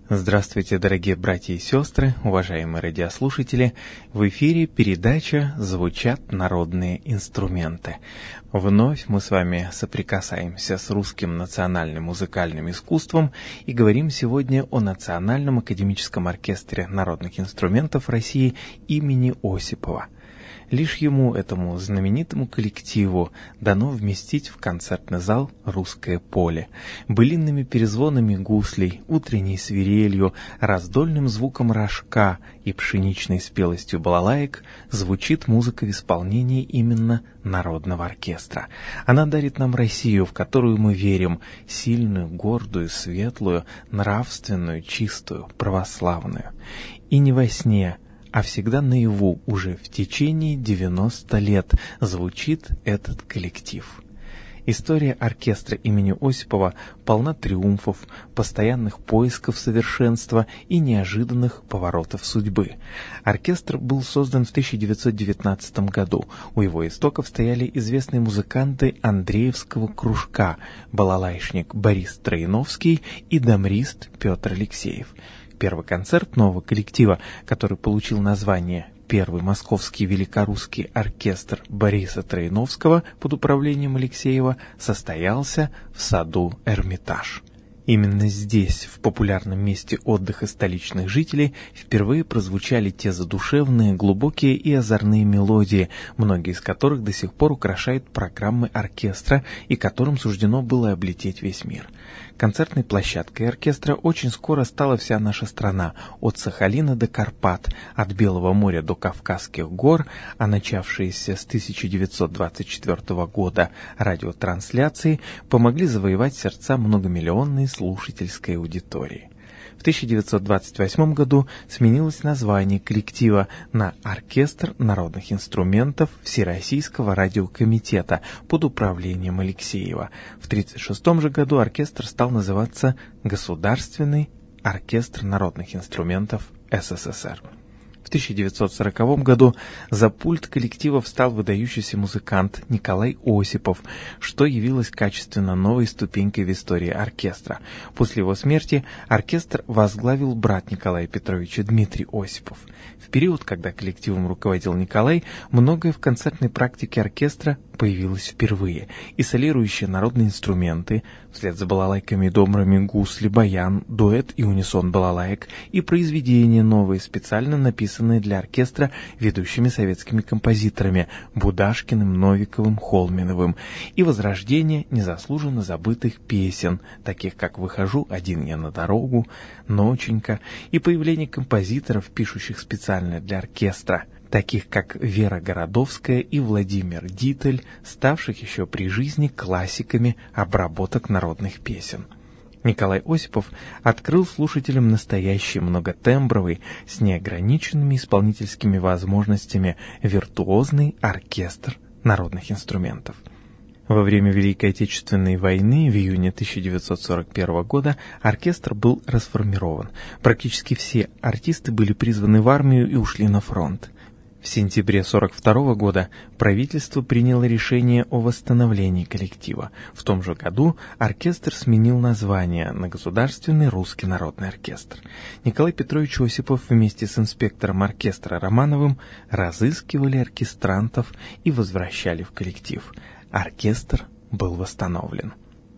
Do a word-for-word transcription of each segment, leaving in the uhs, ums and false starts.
Здравствуйте, дорогие братья и сестры, уважаемые радиослушатели! В эфире передача «Звучат народные инструменты». Вновь мы с вами соприкасаемся с русским национальным музыкальным искусством и говорим сегодня о Национальном академическом оркестре народных инструментов России имени Осипова. Лишь ему, этому знаменитому коллективу, дано вместить в концертный зал «Русское поле». Былинными перезвонами гуслей, утренней свирелью, раздольным звуком рожка и пшеничной спелостью балалаек звучит музыка в исполнении именно народного оркестра. Она дарит нам Россию, в которую мы верим, сильную, гордую, светлую, нравственную, чистую, православную. И не во сне, а всегда наяву уже в течение девяноста лет звучит этот коллектив. История оркестра имени Осипова полна триумфов, постоянных поисков совершенства и неожиданных поворотов судьбы. Оркестр был создан в тысяча девятьсот девятнадцатом году. У его истоков стояли известные музыканты Андреевского кружка, балалайшник Борис Троиновский и дамрист Петр Алексеев. Первый концерт нового коллектива, который получил название «Первый московский великорусский оркестр Бориса Троиновского» под управлением Алексеева, состоялся в саду Эрмитаж. Именно здесь, в популярном месте отдыха столичных жителей, впервые прозвучали те задушевные, глубокие и озорные мелодии, многие из которых до сих пор украшают программы оркестра и которым суждено было облететь весь мир. Концертной площадкой оркестра очень скоро стала вся наша страна, от Сахалина до Карпат, от Белого моря до Кавказских гор, а начавшиеся с тысяча девятьсот двадцать четвёртого года радиотрансляции помогли завоевать сердца многомиллионной слушательской аудитории. В тысяча девятьсот двадцать восьмом году сменилось название коллектива на «Оркестр народных инструментов Всероссийского радиокомитета» под управлением Алексеева. В тысяча девятьсот тридцать шестом же году оркестр стал называться «Государственный оркестр народных инструментов СССР». В тысяча девятьсот сороковом году за пульт коллектива встал выдающийся музыкант Николай Осипов, что явилось качественно новой ступенькой в истории оркестра. После его смерти оркестр возглавил брат Николая Петровича Дмитрий Осипов. В период, когда коллективом руководил Николай, многое в концертной практике оркестра появилось впервые, и солирующие народные инструменты, вслед за балалайками и домрами гусли, баян, дуэт и унисон балалаек, и произведения новые, специально написанные для оркестра ведущими советскими композиторами Будашкиным, Новиковым, Холминовым, и возрождение незаслуженно забытых песен, таких как «Выхожу один я на дорогу», «Ноченька», и появление композиторов, пишущих специально для оркестра, таких как Вера Городовская и Владимир Дитель, ставших еще при жизни классиками обработок народных песен. Николай Осипов открыл слушателям настоящий многотембровый, с неограниченными исполнительскими возможностями, виртуозный оркестр народных инструментов. Во время Великой Отечественной войны в июне тысяча девятьсот сорок первого года оркестр был расформирован. Практически все артисты были призваны в армию и ушли на фронт. В сентябре сорок второго года правительство приняло решение о восстановлении коллектива. В том же году оркестр сменил название на Государственный русский народный оркестр. Николай Петрович Осипов вместе с инспектором оркестра Романовым разыскивали оркестрантов и возвращали в коллектив. Оркестр был восстановлен.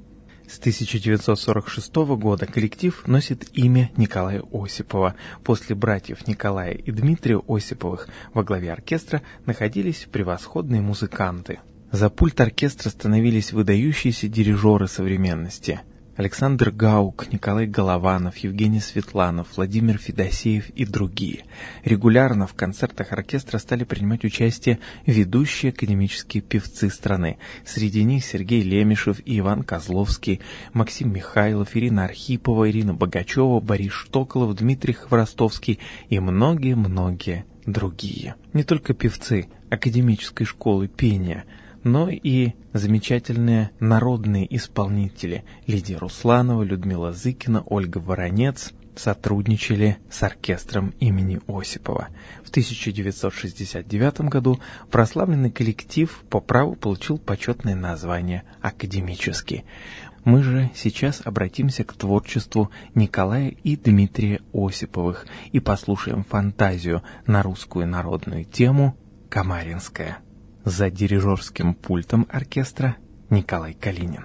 С тысяча девятьсот сорок шестого года коллектив носит имя Николая Осипова. После братьев Николая и Дмитрия Осиповых во главе оркестра находились превосходные музыканты. За пульт оркестра становились выдающиеся дирижеры современности: Александр Гаук, Николай Голованов, Евгений Светланов, Владимир Федосеев и другие. Регулярно в концертах оркестра стали принимать участие ведущие академические певцы страны. Среди них Сергей Лемешев и Иван Козловский, Максим Михайлов, Ирина Архипова, Ирина Богачева, Борис Штоколов, Дмитрий Хворостовский и многие-многие другие. Не только певцы академической школы пения, но и замечательные народные исполнители Лидия Русланова, Людмила Зыкина, Ольга Воронец сотрудничали с оркестром имени Осипова. В тысяча девятьсот шестьдесят девятом году прославленный коллектив по праву получил почетное название «Академический». Мы же сейчас обратимся к творчеству Николая и Дмитрия Осиповых и послушаем фантазию на русскую народную тему «Камаринская». За дирижерским пультом оркестра Николай Калинин.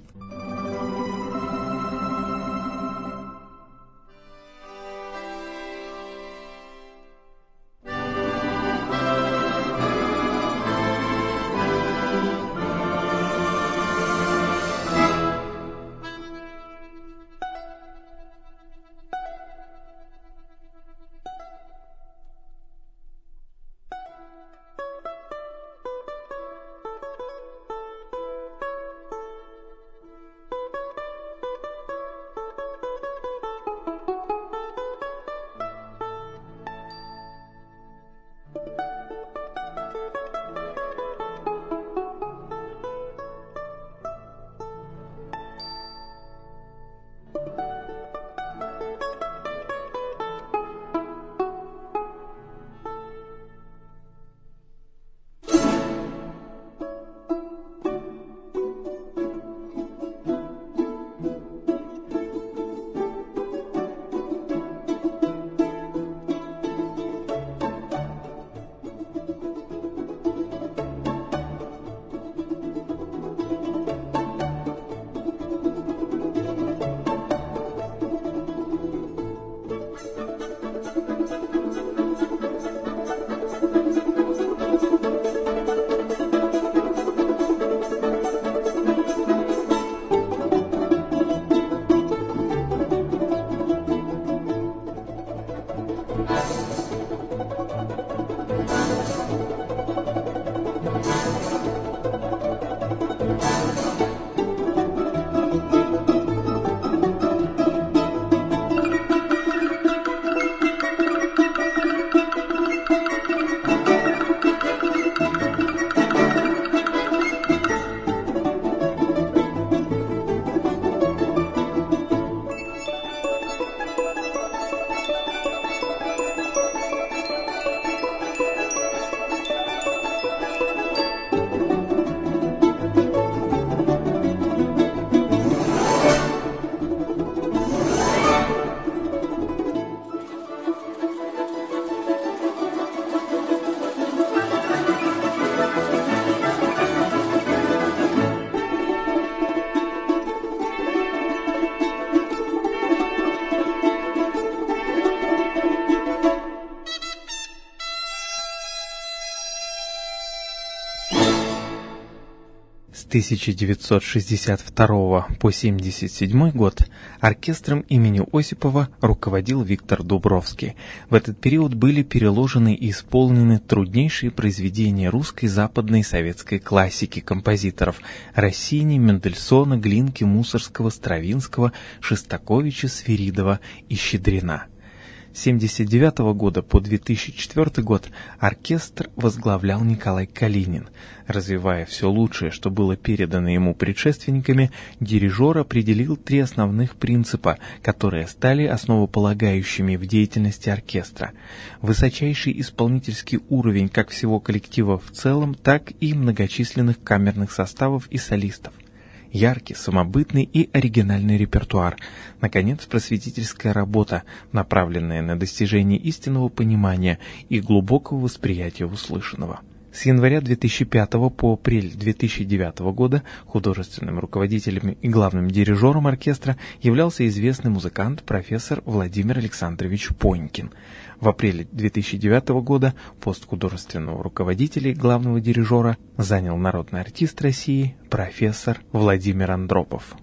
С тысяча девятьсот шестьдесят второго по семьдесят седьмой год оркестром имени Осипова руководил Виктор Дубровский. В этот период были переложены и исполнены труднейшие произведения русской, западной и советской классики композиторов Россини, Мендельсона, Глинки, Мусоргского, Стравинского, Шостаковича, Свиридова и Щедрина. С семьдесят девятого года по две тысячи четвёртый год оркестр возглавлял Николай Калинин. Развивая все лучшее, что было передано ему предшественниками, дирижер определил три основных принципа, которые стали основополагающими в деятельности оркестра. Высочайший исполнительский уровень как всего коллектива в целом, так и многочисленных камерных составов и солистов. Яркий, самобытный и оригинальный репертуар. Наконец, просветительская работа, направленная на достижение истинного понимания и глубокого восприятия услышанного. С января две тысячи пятого по апрель две тысячи девятого года художественным руководителем и главным дирижером оркестра являлся известный музыкант профессор Владимир Александрович Понькин. В апреле две тысячи девятого года пост художественного руководителя и главного дирижера занял народный артист России профессор Владимир Андропов.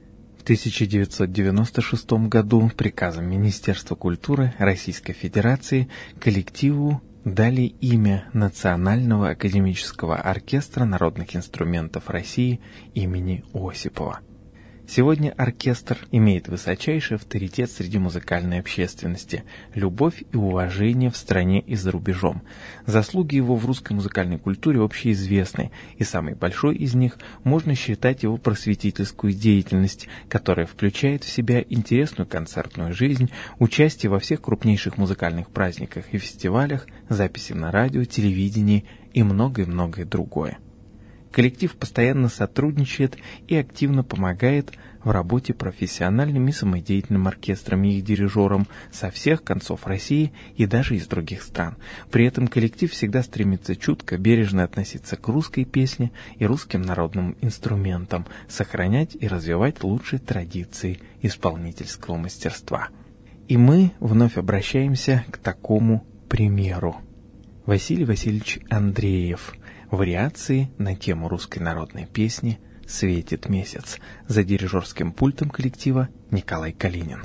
В тысяча девятьсот девяносто шестом году приказом Министерства культуры Российской Федерации коллективу дали имя Национального академического оркестра народных инструментов России имени Осипова. Сегодня оркестр имеет высочайший авторитет среди музыкальной общественности, любовь и уважение в стране и за рубежом. Заслуги его в русской музыкальной культуре общеизвестны, и самый большой из них можно считать его просветительскую деятельность, которая включает в себя интересную концертную жизнь, участие во всех крупнейших музыкальных праздниках и фестивалях, записи на радио, телевидении и многое-многое другое. Коллектив постоянно сотрудничает и активно помогает в работе профессиональным и самодеятельным оркестрам и их дирижерам со всех концов России и даже из других стран. При этом коллектив всегда стремится чутко, бережно относиться к русской песне и русским народным инструментам, сохранять и развивать лучшие традиции исполнительского мастерства. И мы вновь обращаемся к такому примеру. Василий Васильевич Андреев. Вариации на тему русской народной песни «Светит месяц». За дирижерским пультом коллектива Николай Калинин.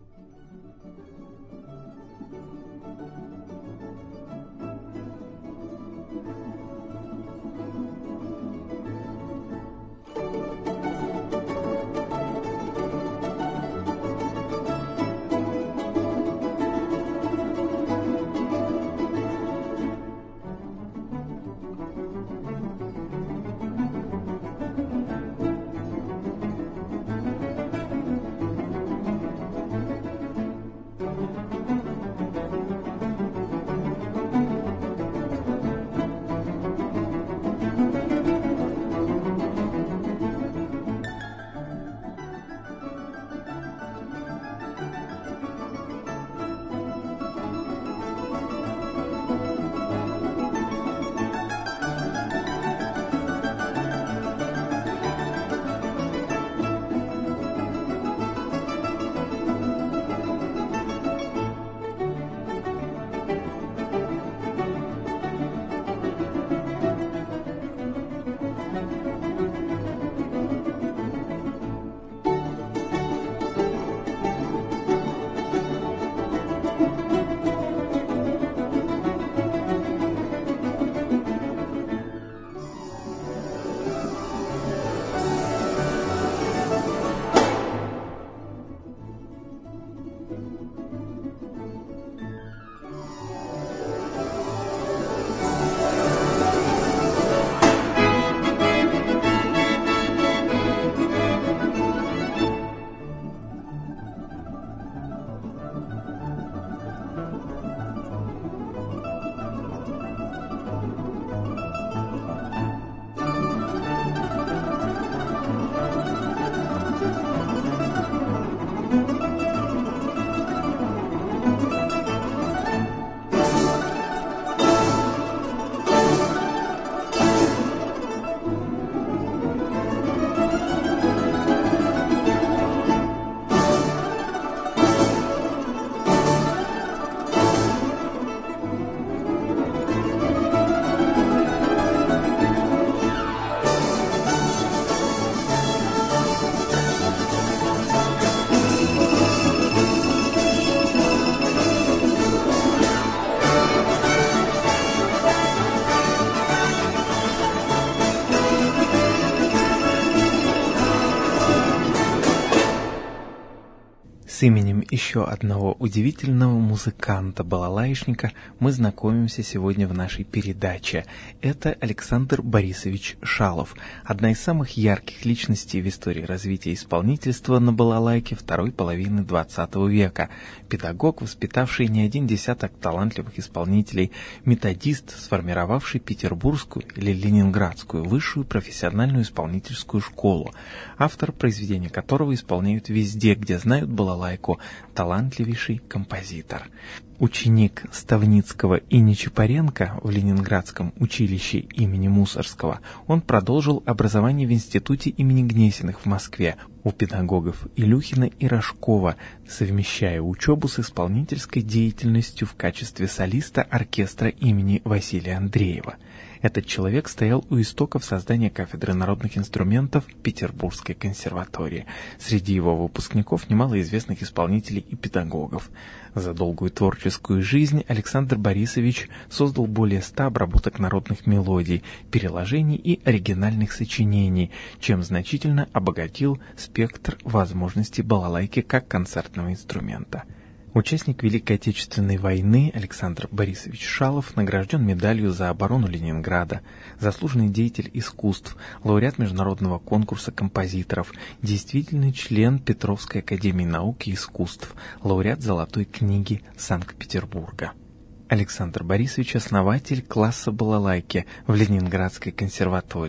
С именем еще одного удивительного музыканта-балалаечника мы знакомимся сегодня в нашей передаче. Это Александр Борисович Шалов, одна из самых ярких личностей в истории развития исполнительства на балалайке второй половины двадцатого века. Педагог, воспитавший не один десяток талантливых исполнителей, методист, сформировавший Петербургскую или Ленинградскую высшую профессиональную исполнительскую школу, автор произведения которого исполняют везде, где знают балалайку, талантливейший композитор. Ученик Ставницкого и Нечапаренко в Ленинградском училище имени Мусоргского, он продолжил образование в институте имени Гнесиных в Москве у педагогов Илюхина и Рожкова, совмещая учебу с исполнительской деятельностью в качестве солиста оркестра имени Василия Андреева. Этот человек стоял у истоков создания кафедры народных инструментов Петербургской консерватории. Среди его выпускников немало известных исполнителей и педагогов. За долгую творческую жизнь Александр Борисович создал более ста обработок народных мелодий, переложений и оригинальных сочинений, чем значительно обогатил спектр возможностей балалайки как концертного инструмента. Участник Великой Отечественной войны Александр Борисович Шалов награжден медалью за оборону Ленинграда, заслуженный деятель искусств, лауреат международного конкурса композиторов, действительный член Петровской академии наук и искусств, лауреат Золотой книги Санкт-Петербурга. Александр Борисович – основатель класса балалайки в Ленинградской консерватории.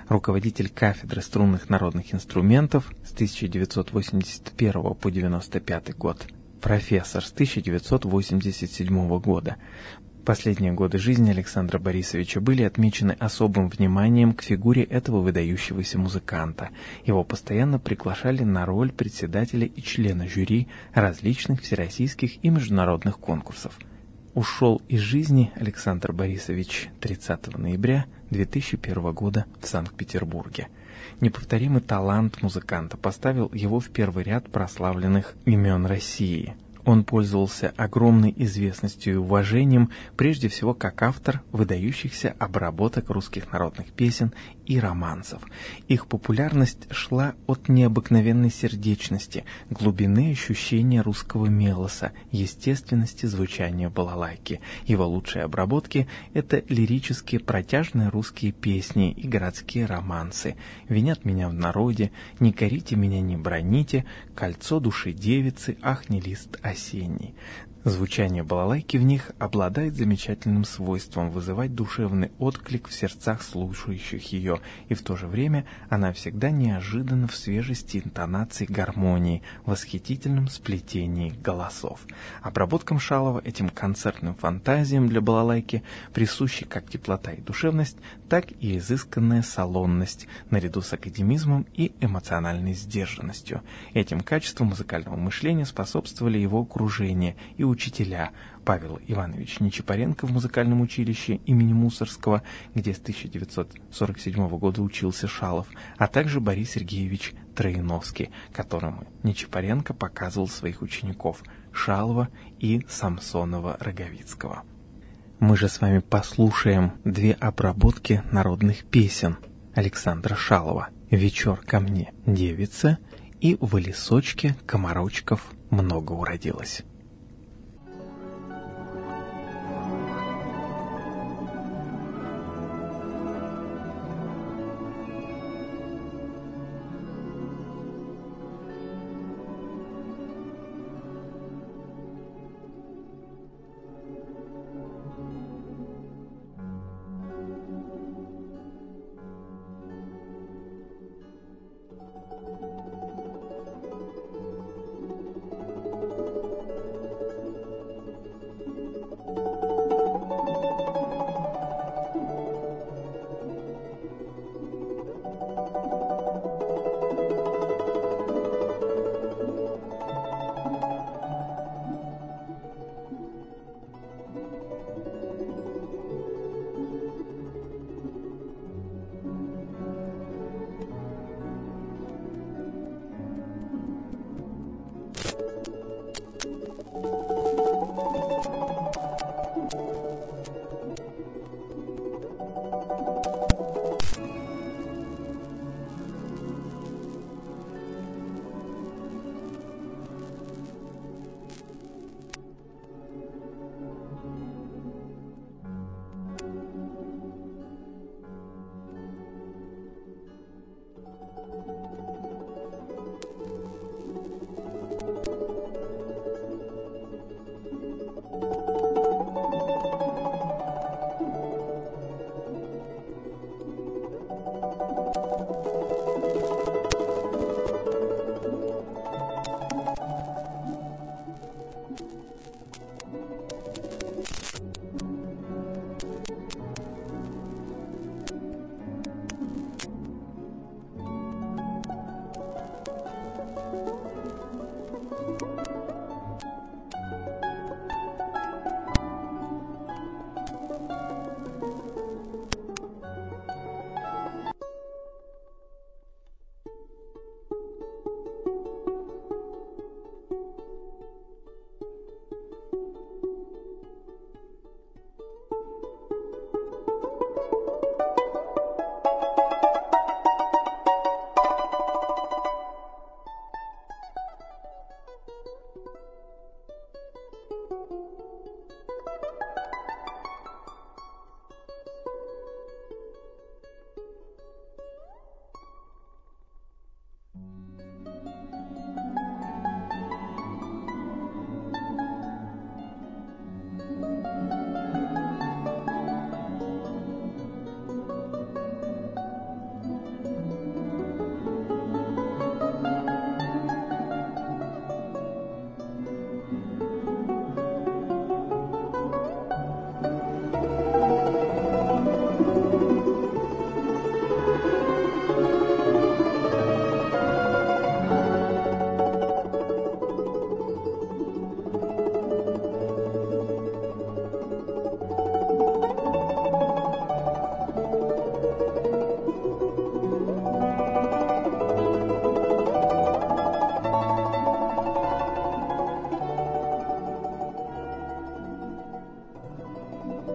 руководитель кафедры струнных народных инструментов с тысяча девятьсот восемьдесят первого по девяносто пятый год, профессор с тысяча девятьсот восемьдесят седьмого года. Последние годы жизни Александра Борисовича были отмечены особым вниманием к фигуре этого выдающегося музыканта. Его постоянно приглашали на роль председателя и члена жюри различных всероссийских и международных конкурсов. Ушел из жизни Александр Борисович тридцатого ноября две тысячи первого года в Санкт-Петербурге. Неповторимый талант музыканта поставил его в первый ряд прославленных имен России. Он пользовался огромной известностью и уважением, прежде всего как автор выдающихся обработок русских народных песен и романсов. Их популярность шла от необыкновенной сердечности, глубины ощущения русского мелоса, естественности звучания балалайки. Его лучшие обработки — это лирические протяжные русские песни и городские романсы. «Винят меня в народе», «Не корите меня, не броните», «Кольцо души девицы», «Ах, не лист осенний». Звучание балалайки в них обладает замечательным свойством вызывать душевный отклик в сердцах слушающих ее, и в то же время она всегда неожиданна в свежести интонаций гармонии, восхитительном сплетении голосов. Обработкам Шалова, этим концертным фантазиям для балалайки, присущи как теплота и душевность, так и изысканная салонность, наряду с академизмом и эмоциональной сдержанностью. Этим качествам музыкального мышления способствовали его окружение и учителя: Павел Иванович Нечипоренко в музыкальном училище имени Мусоргского, где с тысяча девятьсот сорок седьмого года учился Шалов, а также Борис Сергеевич Троиновский, которому Нечипоренко показывал своих учеников Шалова и Самсонова-Роговицкого. Мы же с вами послушаем две обработки народных песен Александра Шалова: «Вечер ко мне, девица» и «В лесочке комарочков много уродилось».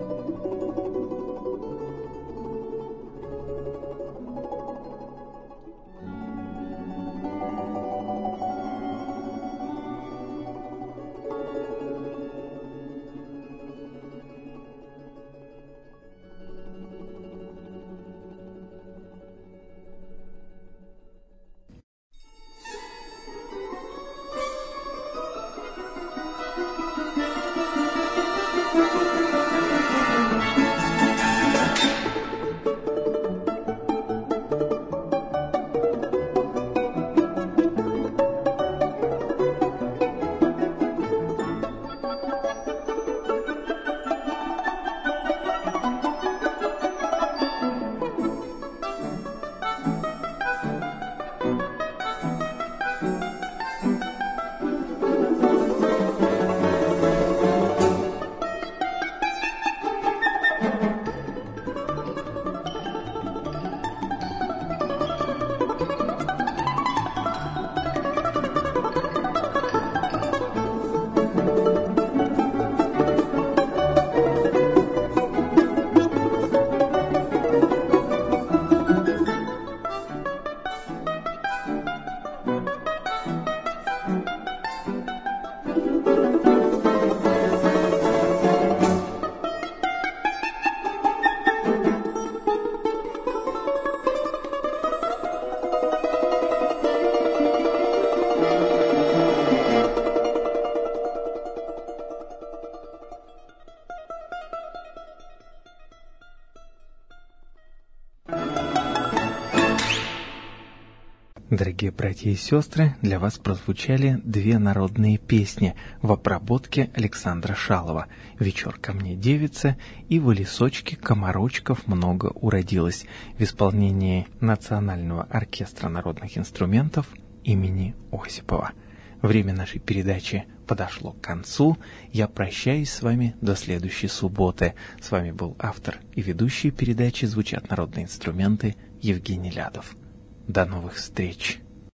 Дорогие братья и сестры, для вас прозвучали две народные песни в обработке Александра Шалова «Вечер ко мне, девица» и «В лесочке комарочков много уродилось» в исполнении Национального оркестра народных инструментов имени Осипова. Время нашей передачи подошло к концу. Я прощаюсь с вами до следующей субботы. С вами был автор и ведущий передачи «Звучат народные инструменты» Евгений Лядов. До новых встреч!